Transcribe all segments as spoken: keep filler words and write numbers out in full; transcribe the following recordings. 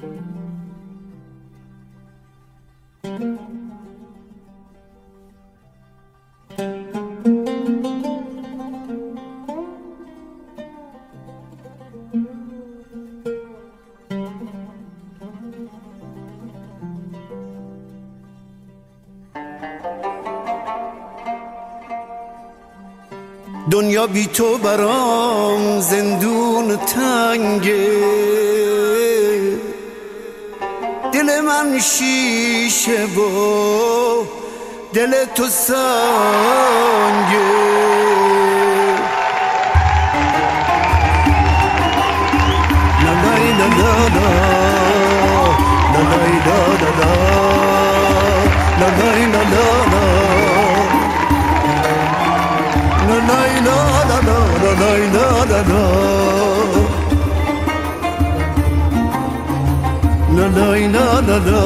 دنیا بی تو برام زندون تنگه، دل من شیشه و دل تو سنگه. لا لا لا لا لا لا لا لا لا لا لا.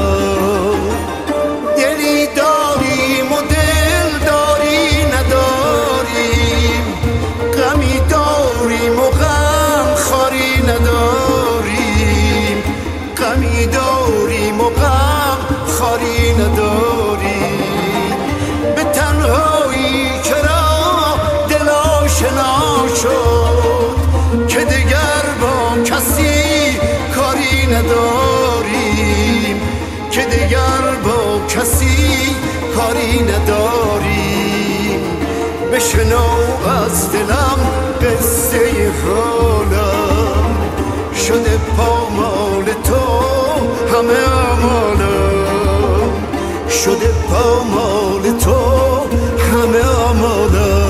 دلی داریم و دل داری نداریم، غمی داریم و غم خاری نداریم، غمی داریم و غم خاری نداریم. به تنهایی چرا دل آشنا شد که دگر با کسی کاری نداریم، که دیگر با کسی کاری نداریم. بشنو از دلم قصه حالم، شده پامال تو همه آمالم، شده پامال تو همه آمالم.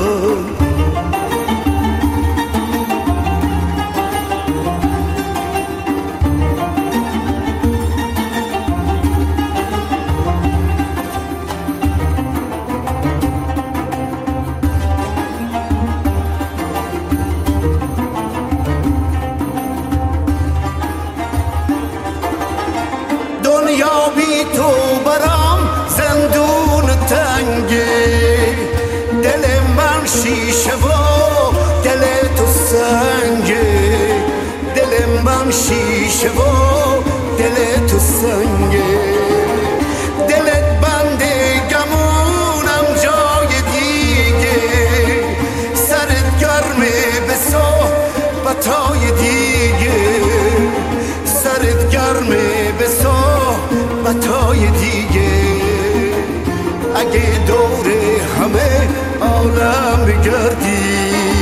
دنیا بی تو برام زندون تنگه، دل من شیشه و دل تو سنگه، دل من شیشه و دل تو سنگه. دلت بنده گمونم جای دیگه، سرت گرمه به صحبتای دیگه، سرت گرمه به صحبتای دیگه. اگه دور همه عالم بگردی،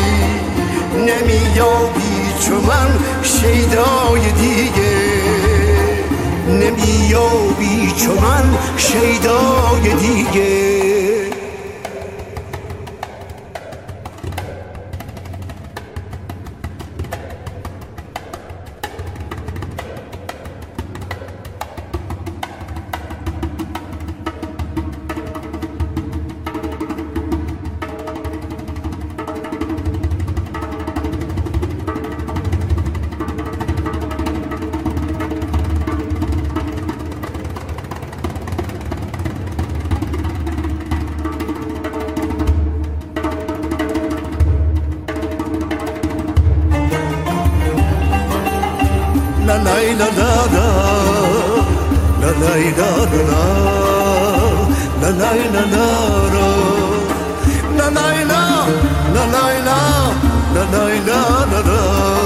نمیابی چو من شیدای دیگه، نمیابی چو من شیدای دیگه. La la la la la la la la la la la la la la la la la la la la.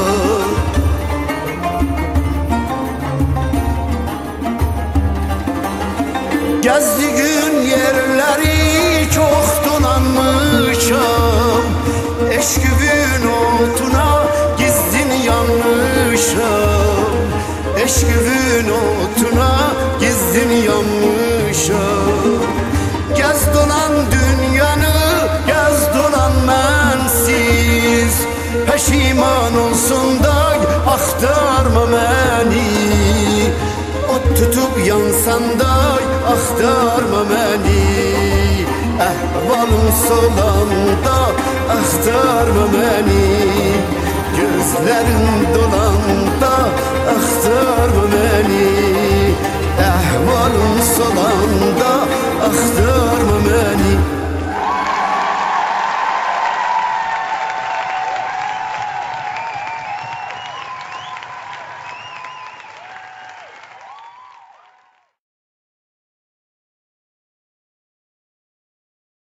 Gezdiğin yerleri çok dolanmışam, eşkıvın otuna gizdin yanmışam, eşkıvın otuna gizdin yanmışam. Gez dolan dünyanı, gez dolan mensiz, peşiman olsun da aktarma beni. Ot tutup yansan da aktarma beni. Ehvalım solanda aktarma beni. Gözlerin dolanda aktarma beni. Ehvalım solanda aktarma